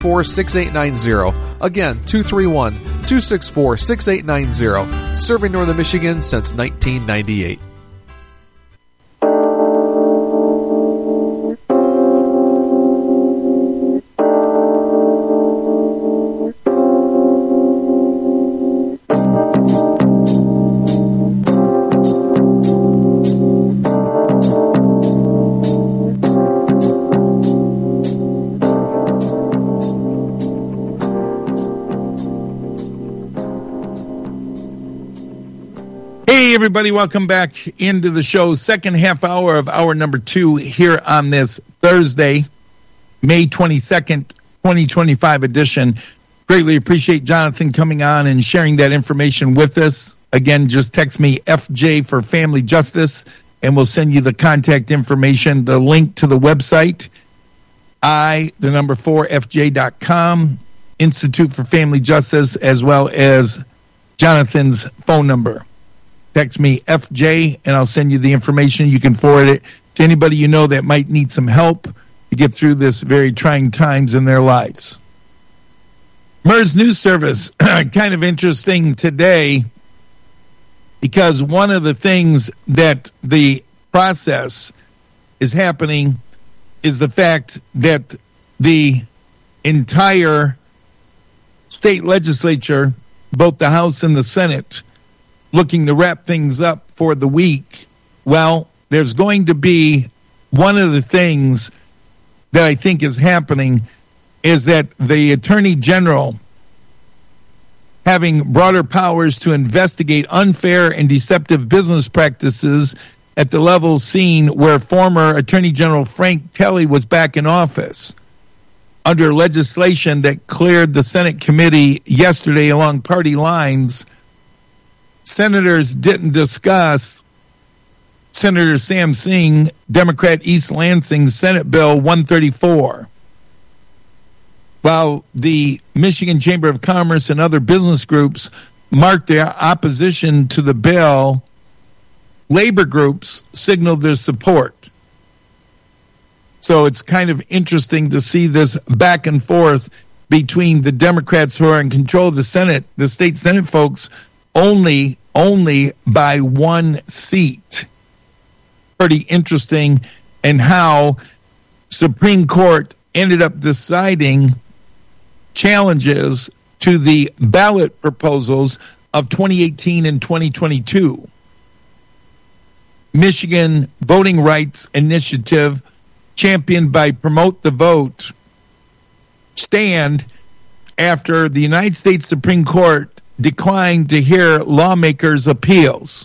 234-6890. Again, 231-264-6890. Serving Northern Michigan since 1998. Hey, everybody, welcome back into the show. Second half hour of hour number 2 here on this Thursday, May 22nd, 2025 edition. Greatly appreciate Jonathan coming on and sharing that information with us. Again, just text me FJ for Family Justice, and we'll send you the contact information, the link to the website, the4FJ.com, Institute for Family Justice, as well as Jonathan's phone number. Text me FJ, and I'll send you the information. You can forward it to anybody you know that might need some help to get through this very trying times in their lives. MERS News Service, kind of interesting today, because one of the things that the process is happening is the fact that the entire state legislature, both the House and the Senate, looking to wrap things up for the week. Well, there's going to be one of the things that I think is happening is that the Attorney General, having broader powers to investigate unfair and deceptive business practices at the level seen where former Attorney General Frank Kelly was back in office, under legislation that cleared the Senate committee yesterday along party lines, senators didn't discuss Senator Sam Singh, Democrat East Lansing, Senate Bill 134. While the Michigan Chamber of Commerce and other business groups marked their opposition to the bill, labor groups signaled their support. So it's kind of interesting to see this back and forth between the Democrats who are in control of the Senate, the state Senate folks, only by one seat. Pretty interesting, and how Supreme Court ended up deciding challenges to the ballot proposals of 2018 and 2022. Michigan Voting Rights Initiative, championed by Promote the Vote, stand after the United States Supreme Court declined to hear lawmakers' appeals.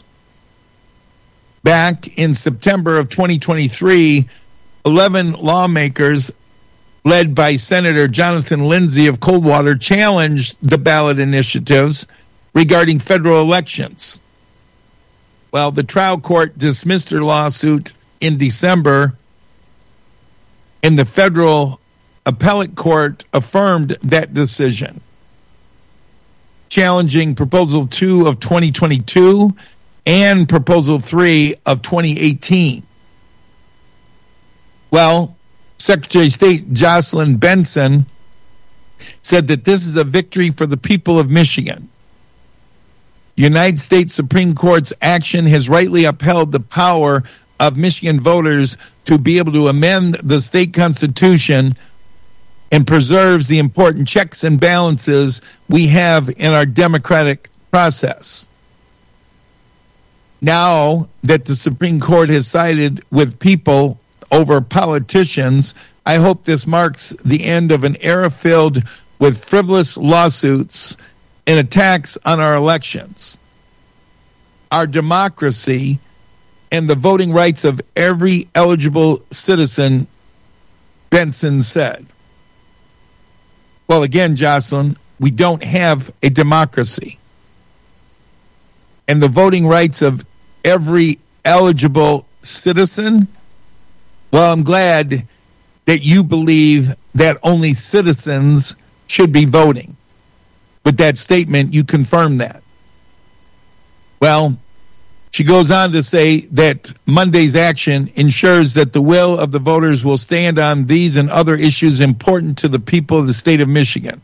Back in September of 2023, 11 lawmakers, led by Senator Jonathan Lindsay of Coldwater, challenged the ballot initiatives regarding federal elections. Well, the trial court dismissed their lawsuit in December, and the federal appellate court affirmed that decision, challenging Proposal 2 of 2022 and Proposal 3 of 2018. Well, Secretary of State Jocelyn Benson said that this is a victory for the people of Michigan. The United States Supreme Court's action has rightly upheld the power of Michigan voters to be able to amend the state constitution and preserves the important checks and balances we have in our democratic process. Now that the Supreme Court has sided with people over politicians, I hope this marks the end of an era filled with frivolous lawsuits and attacks on our elections, our democracy, and the voting rights of every eligible citizen, Benson said. Well, again, Jocelyn, we don't have a democracy. And the voting rights of every eligible citizen, well, I'm glad that you believe that only citizens should be voting. With that statement, you confirm that. Well, She goes on to say that Monday's action ensures that the will of the voters will stand on these and other issues important to the people of the state of Michigan.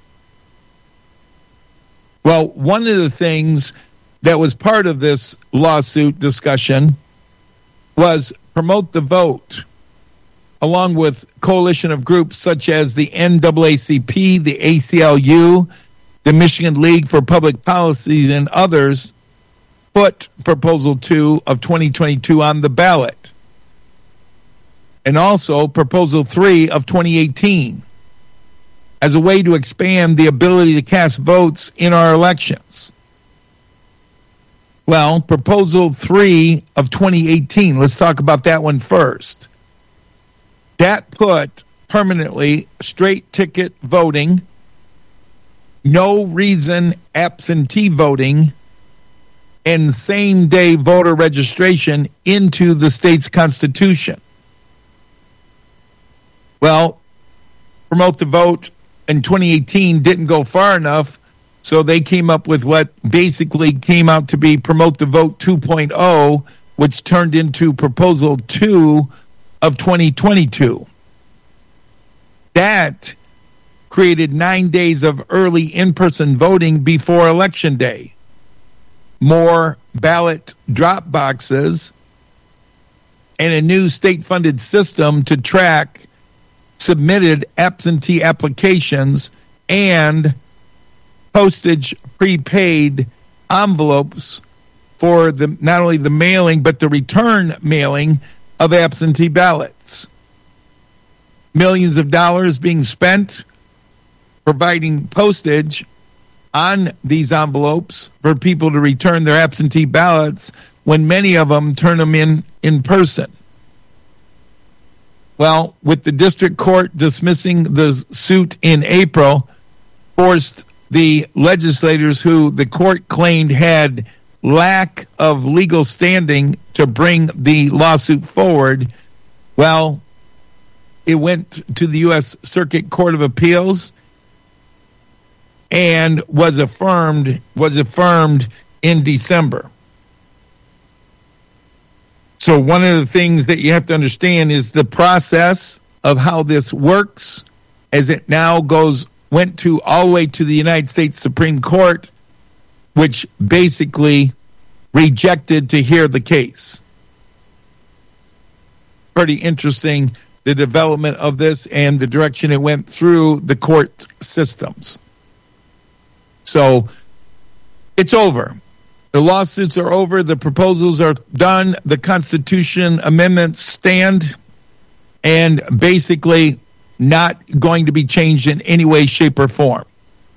Well, one of the things that was part of this lawsuit discussion was Promote the Vote, along with coalition of groups such as the NAACP, the ACLU, the Michigan League for Public Policy, and others, put Proposal 2 of 2022 on the ballot. And also Proposal 3 of 2018 as a way to expand the ability to cast votes in our elections. Well, Proposal 3 of 2018, let's talk about that one first. That put permanently straight ticket voting, no reason absentee voting, and same-day voter registration into the state's constitution. Well, Promote the Vote in 2018 didn't go far enough, so they came up with what basically came out to be Promote the Vote 2.0, which turned into Proposal 2 of 2022. That created 9 days of early in-person voting before Election Day, more ballot drop boxes, and a new state-funded system to track submitted absentee applications and postage prepaid envelopes for the not only the mailing but the return mailing of absentee ballots. Millions of dollars being spent providing postage on these envelopes for people to return their absentee ballots when many of them turn them in person. Well, with the district court dismissing the suit in April, forced the legislators who the court claimed had lack of legal standing to bring the lawsuit forward. Well, it went to the U.S. Circuit Court of Appeals and was affirmed in December. So one of the things that you have to understand is the process of how this works, as it now went to all the way to the United States Supreme Court, which basically rejected to hear the case. Pretty interesting, the development of this and the direction it went through the court systems. So it's over. The lawsuits are over. The proposals are done. The Constitution amendments stand and basically not going to be changed in any way, shape, or form.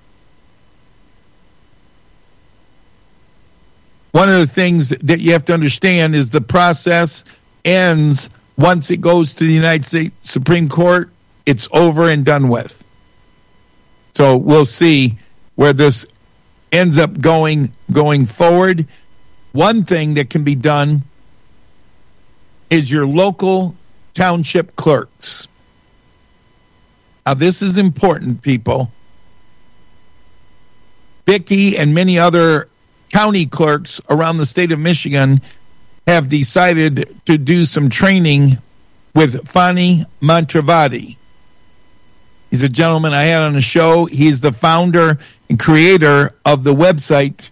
One of the things that you have to understand is the process ends once it goes to the United States Supreme Court. It's over and done with. So we'll see where this ends up going forward. One thing that can be done is your local township clerks. Now, this is important, people. Vicki and many other county clerks around the state of Michigan have decided to do some training with Fani Mantravati. He's a gentleman I had on the show. He's the founder and creator of the website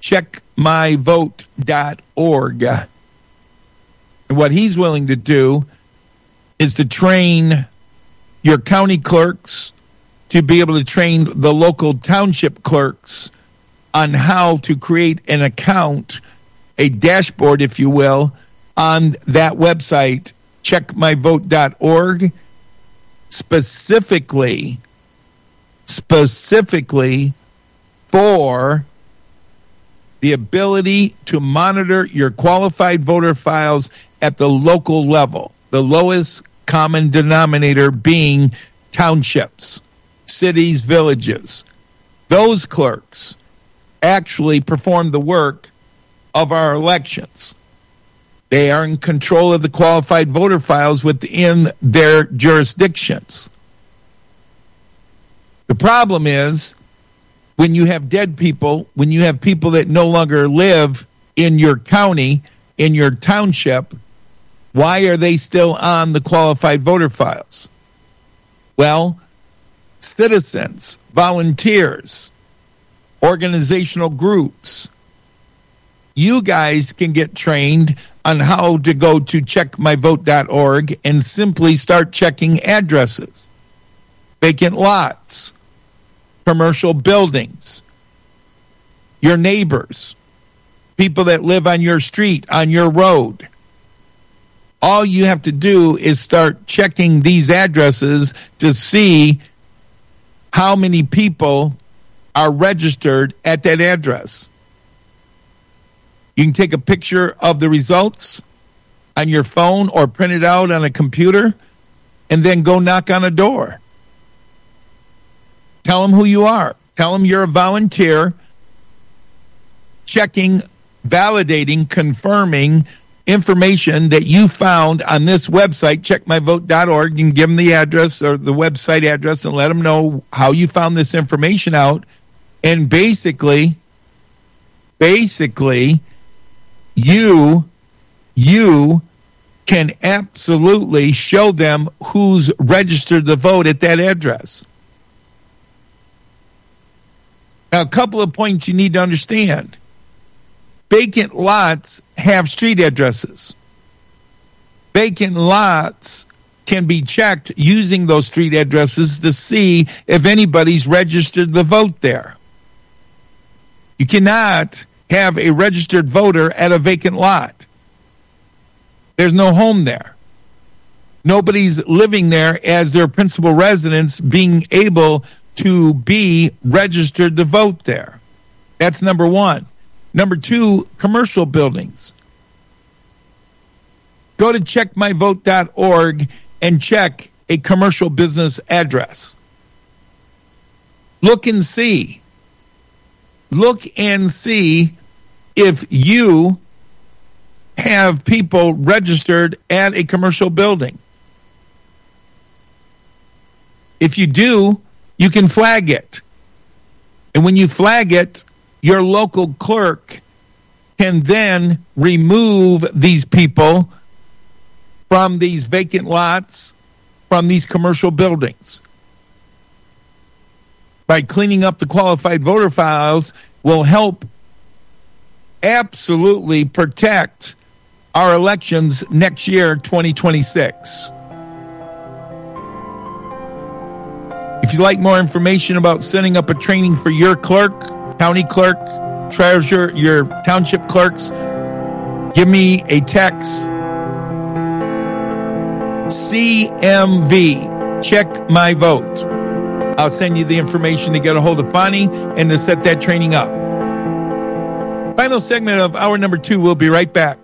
checkmyvote.org. And what he's willing to do is to train your county clerks to be able to train the local township clerks on how to create an account, a dashboard, if you will, on that website, checkmyvote.org, specifically for the ability to monitor your qualified voter files at the local level, the lowest common denominator being townships, cities, villages. Those clerks actually perform the work of our elections. They are in control of the qualified voter files within their jurisdictions. The problem is when you have dead people, when you have people that no longer live in your county, in your township, why are they still on the qualified voter files? Well, citizens, volunteers, organizational groups, you guys can get trained on how to go to checkmyvote.org and simply start checking addresses, vacant lots, commercial buildings, your neighbors, people that live on your street, on your road. All you have to do is start checking these addresses to see how many people are registered at that address. You can take a picture of the results on your phone or print it out on a computer and then go knock on a door. Tell them who you are. Tell them you're a volunteer checking, validating, confirming information that you found on this website, checkmyvote.org. You can give them the address or the website address and let them know how you found this information out. And basically, you can absolutely show them who's registered to vote at that address. Now, a couple of points you need to understand. Vacant lots have street addresses. Vacant lots can be checked using those street addresses to see if anybody's registered to vote there. You cannot have a registered voter at a vacant lot. There's no home there. Nobody's living there as their principal residence being able to be registered to vote there. That's number one. Number two, commercial buildings. Go to checkmyvote.org and check a commercial business address. Look and see. Look and see if you have people registered at a commercial building. If you do, you can flag it. And when you flag it, your local clerk can then remove these people from these vacant lots, from these commercial buildings. By cleaning up the qualified voter files will help absolutely protect our elections next year, 2026. If you'd like more information about setting up a training for your clerk, county clerk, treasurer, your township clerks, give me a text. CMV, check my vote. I'll send you the information to get a hold of Fonnie and to set that training up. Final segment of hour number 2. We'll be right back.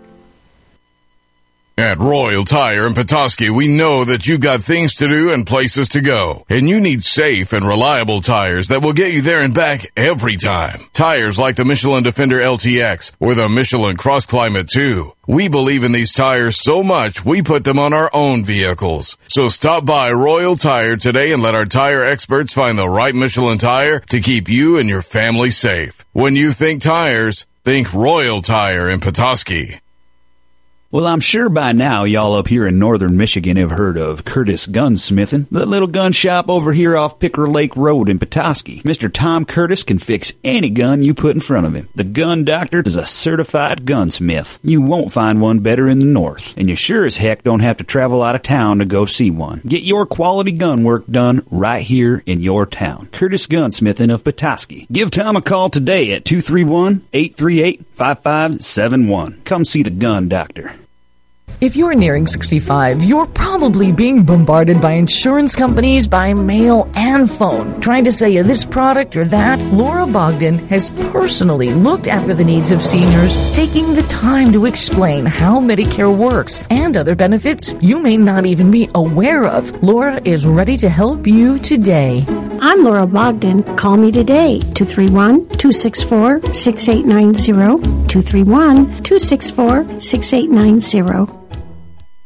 At Royal Tire in Petoskey, we know that you've got things to do and places to go, and you need safe and reliable tires that will get you there and back every time. Tires like the Michelin Defender LTX or the Michelin Cross Climate 2. We believe in these tires so much, we put them on our own vehicles. So stop by Royal Tire today and let our tire experts find the right Michelin tire to keep you and your family safe. When you think tires, think Royal Tire in Petoskey. Well, I'm sure by now y'all up here in northern Michigan have heard of Curtis Gunsmithing, the little gun shop over here off Picker Lake Road in Petoskey. Mr. Tom Curtis can fix any gun you put in front of him. The Gun Doctor is a certified gunsmith. You won't find one better in the north, and you sure as heck don't have to travel out of town to go see one. Get your quality gun work done right here in your town. Curtis Gunsmithing of Petoskey. Give Tom a call today at 231-838-5571. Come see the Gun Doctor. If you're nearing 65, you're probably being bombarded by insurance companies by mail and phone, trying to sell you this product or that. Laura Bogdan has personally looked after the needs of seniors, taking the time to explain how Medicare works and other benefits you may not even be aware of. Laura is ready to help you today. I'm Laura Bogdan. Call me today, 231-264-6890, 231-264-6890.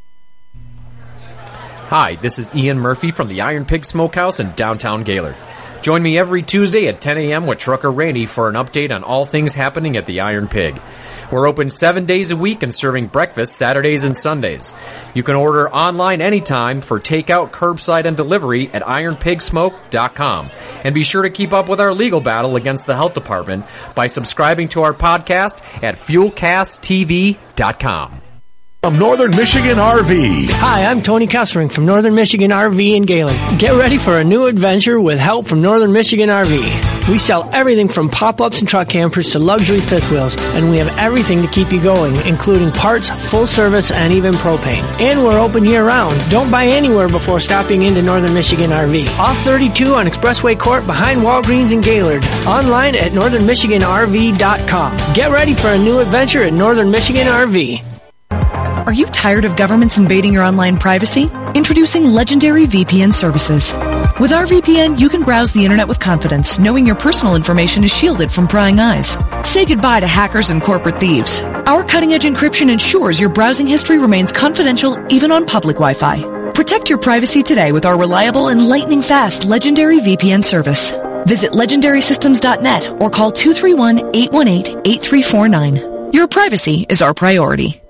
Hi, this is Ian Murphy from the Iron Pig Smokehouse in downtown Gaylord. Join me every Tuesday at 10 a.m. with Trucker Randy for an update on all things happening at the Iron Pig. We're open 7 days a week and serving breakfast Saturdays and Sundays. You can order online anytime for takeout, curbside, and delivery at ironpigsmoke.com. And be sure to keep up with our legal battle against the health department by subscribing to our podcast at fuelcasttv.com. From Northern Michigan RV. Hi, I'm Tony Kessering from Northern Michigan RV in Galen. Get ready for a new adventure with help from Northern Michigan RV. We sell everything from pop-ups and truck campers to luxury fifth wheels, and we have everything to keep you going, including parts, full service, and even propane. And we're open year-round. Don't buy anywhere before stopping into Northern Michigan RV. Off 32 on Expressway Court behind Walgreens in Gaylord. Online at northernmichiganrv.com. Get ready for a new adventure at Northern Michigan RV. Are you tired of governments invading your online privacy? Introducing Legendary VPN services. With our VPN, you can browse the internet with confidence, knowing your personal information is shielded from prying eyes. Say goodbye to hackers and corporate thieves. Our cutting-edge encryption ensures your browsing history remains confidential even on public Wi-Fi. Protect your privacy today with our reliable and lightning-fast Legendary VPN service. Visit legendarysystems.net or call 231-818-8349. Your privacy is our priority.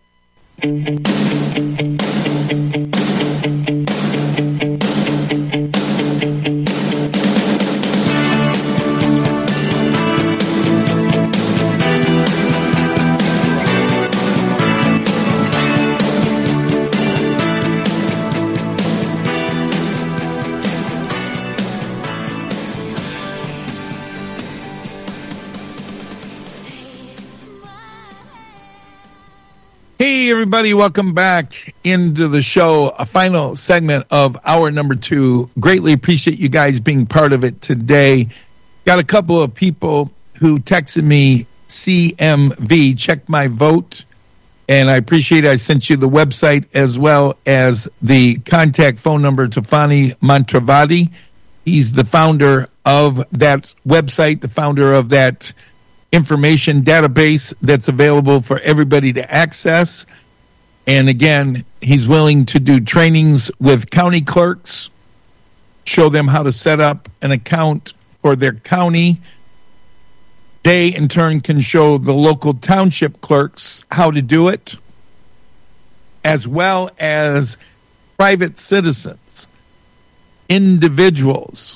Hey, everybody, welcome back into the show, a final segment of hour number 2. Greatly appreciate you guys being part of it today. Got a couple of people who texted me CMV, check my vote, and I appreciate it. I sent you the website as well as the contact phone number to Fani Mantravati. He's the founder of that website, the founder of that information database that's available for everybody to access. And again, he's willing to do trainings with county clerks, show them how to set up an account for their county. They, in turn, can show the local township clerks how to do it, as well as private citizens, individuals.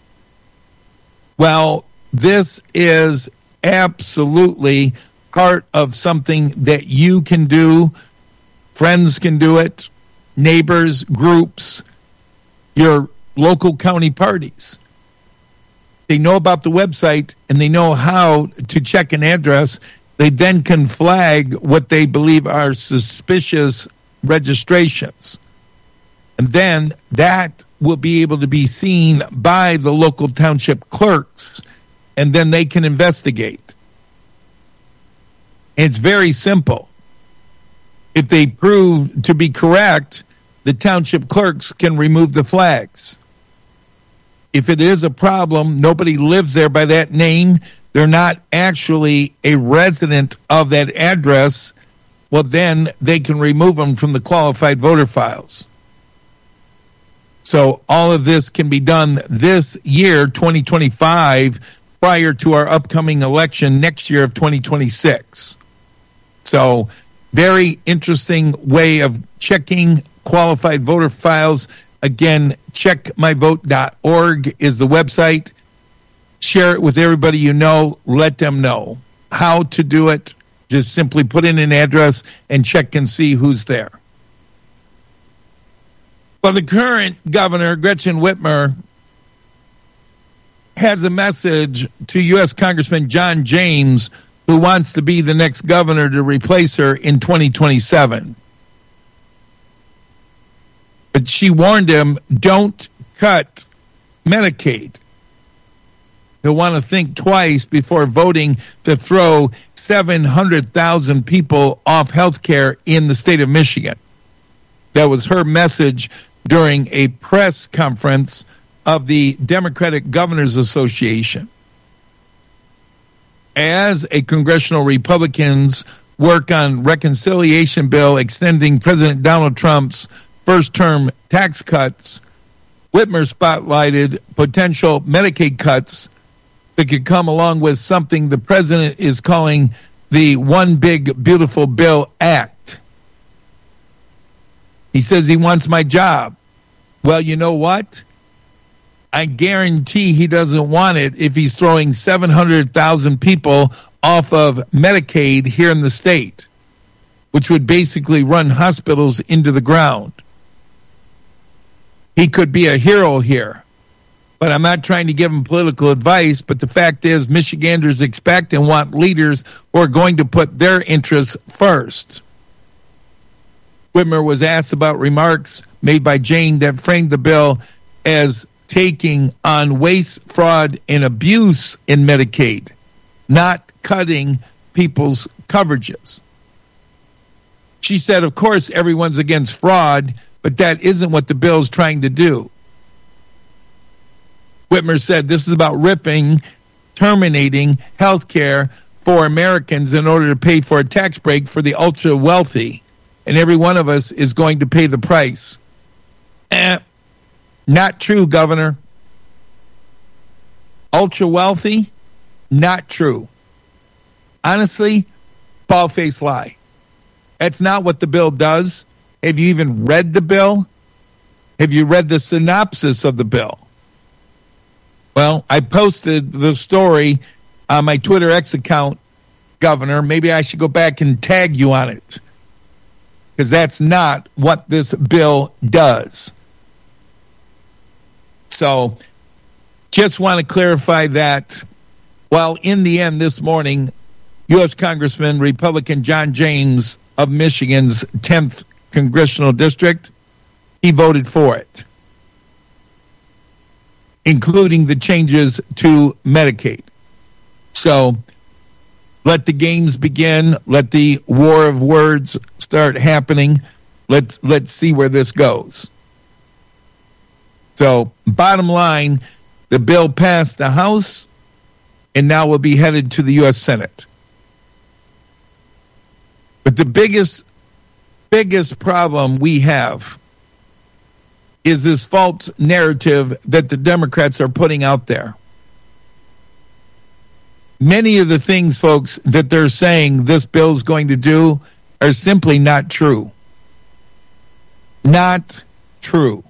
Well, this is absolutely part of something that you can do. Friends can do it, neighbors, groups, your local county parties. They know about the website and they know how to check an address. They then can flag what they believe are suspicious registrations. And then that will be able to be seen by the local township clerks, and then they can investigate. It's very simple. If they prove to be correct, the township clerks can remove the flags. If it is a problem, nobody lives there by that name, they're not actually a resident of that address, well, then they can remove them from the qualified voter files. So all of this can be done this year, 2025, prior to our upcoming election next year of 2026. So very interesting way of checking qualified voter files. Again, checkmyvote.org is the website. Share it with everybody you know. Let them know how to do it. Just simply put in an address and check and see who's there. Well, the current governor, Gretchen Whitmer, has a message to U.S. Congressman John James, who wants to be the next governor to replace her in 2027. But she warned him, don't cut Medicaid. He'll want to think twice before voting to throw 700,000 people off health care in the state of Michigan. That was her message during a press conference of the Democratic Governors Association. As a congressional Republicans work on reconciliation bill extending President Donald Trump's first-term tax cuts, Whitmer spotlighted potential Medicaid cuts that could come along with something the president is calling the One Big Beautiful Bill Act. He says he wants my job. Well, you know what? I guarantee he doesn't want it if he's throwing 700,000 people off of Medicaid here in the state, which would basically run hospitals into the ground. He could be a hero here, but I'm not trying to give him political advice, but the fact is Michiganders expect and want leaders who are going to put their interests first. Whitmer was asked about remarks made by Jane that framed the bill as taking on waste, fraud, and abuse in Medicaid, not cutting people's coverages. She said, of course, everyone's against fraud, but that isn't what the bill is trying to do. Whitmer said this is about terminating health care for Americans in order to pay for a tax break for the ultra wealthy, and every one of us is going to pay the price. Not true, Governor. Ultra wealthy? Not true. Honestly, bald-faced lie. That's not what the bill does. Have you even read the bill? Have you read the synopsis of the bill? Well, I posted the story on my Twitter X account, Governor. Maybe I should go back and tag you on it, because that's not what this bill does. So just want to clarify that. Well, in the end this morning, U.S. Congressman Republican John James of Michigan's 10th Congressional District, he voted for it, including the changes to Medicaid. So let the games begin. Let the war of words start happening. Let's see where this goes. So bottom line, the bill passed the House and now will be headed to the U.S. Senate. But the biggest problem we have is this false narrative that the Democrats are putting out there. Many of the things, folks, that they're saying this bill is going to do are simply not true. Not true.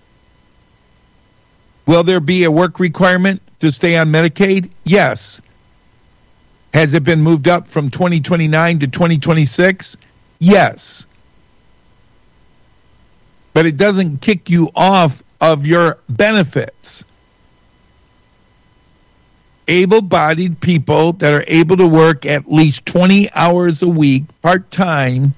Will there be a work requirement to stay on Medicaid? Yes. Has it been moved up from 2029 to 2026? Yes. But it doesn't kick you off of your benefits. Able-bodied people that are able to work at least 20 hours a week, part-time,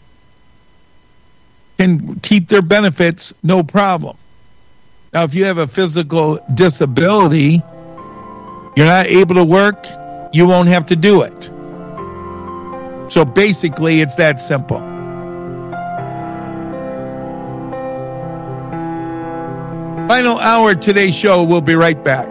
can keep their benefits, no problem. Now, if you have a physical disability, you're not able to work, you won't have to do it. So basically, it's that simple. Final hour of today's show. We'll be right back.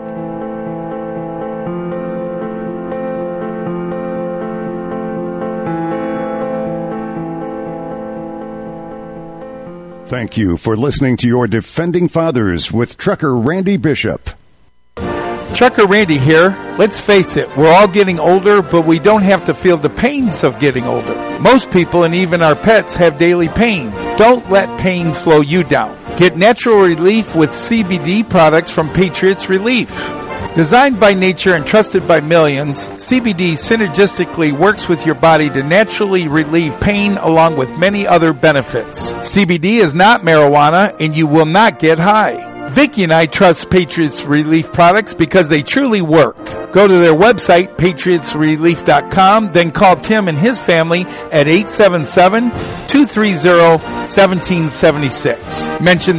Thank you for listening to your Defending Fathers with Trucker Randy Bishop. Trucker Randy here. Let's face it, we're all getting older, but we don't have to feel the pains of getting older. Most people and even our pets have daily pain. Don't let pain slow you down. Get natural relief with CBD products from Patriots Relief. Designed by nature and trusted by millions, CBD synergistically works with your body to naturally relieve pain along with many other benefits. CBD is not marijuana and you will not get high. Vicky and I trust Patriots Relief products because they truly work. Go to their website, patriotsrelief.com, then call Tim and his family at 877-230-1776. Mention